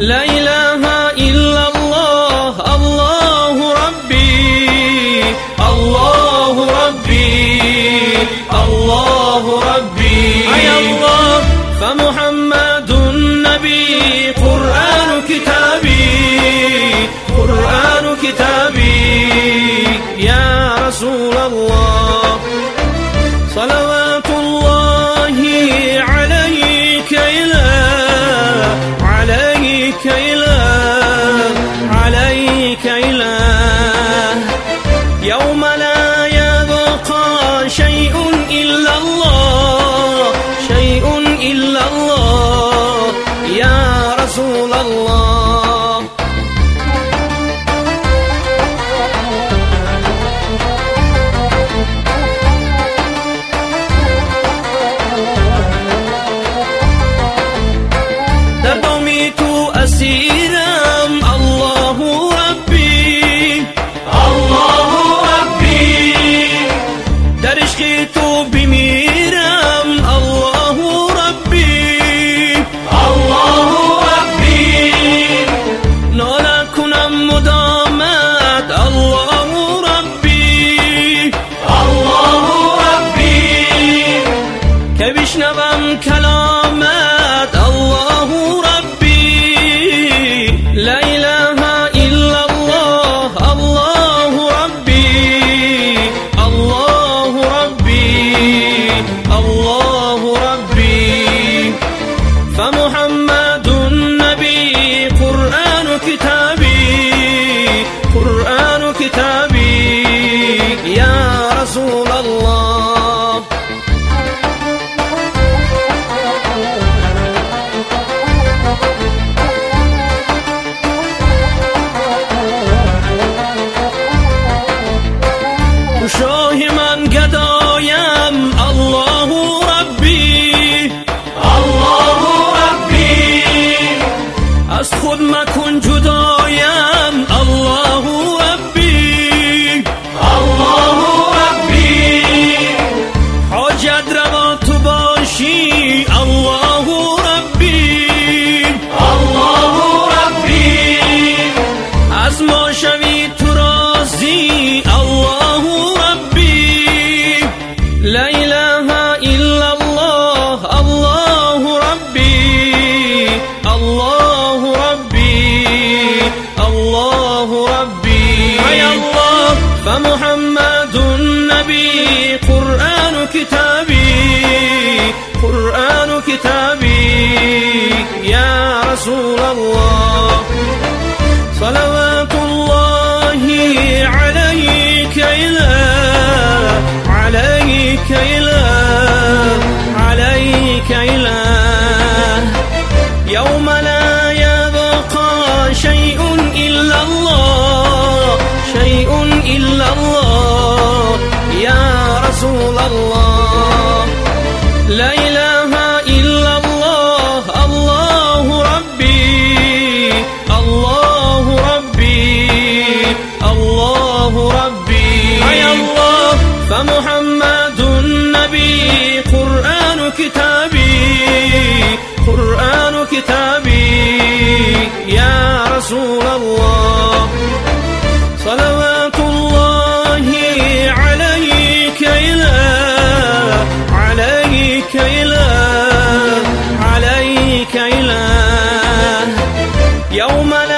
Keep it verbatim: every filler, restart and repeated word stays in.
لا إله إلا الله الله ربي الله ربي الله ربي أي الله فمحمد النبي قرآن كتابي قرآن كتابي يا رسول الله صلوات الله عليك إله عليك إله عليك إله يوم لا يبقى شيء إلا الله شيء إلا الله يا رسول الله در بامی تو اسیرم الله ربی الله ربی در عشق تو بمیرم الله ربی الله ربی ناله کنم مدامت الله ربی الله ربی که بشنوم کلامت الله ربی لا إله إلا الله الله ربي الله ربي الله ربي فمحمد النبي قرآن كتابي قرآن كتابي يا رسول الله شاه من گدایم الله ربی الله ربی از خود مکن جدایم الله ربی الله ربی حاجت روا تو باشی الله ربی الله ربی از ما شوی تو راضی الله لا إله إلا الله الله ربي الله ربي الله ربي يا الله فمحمد النبي قرآن كتابي قرآن كتابي يا رسول الله صلوات الله عليك إله عليك إله عليك إله يوم لا يبقى شيء إلا الله شيء إلا الله يا رسول الله لا إله إلا الله الله ربي الله ربي الله ربي يا الله فمحمد النبي قرآن كتابي قرآن كتابي يا رسول الله صلوات الله عليك إله عليك إله عليك إله يوم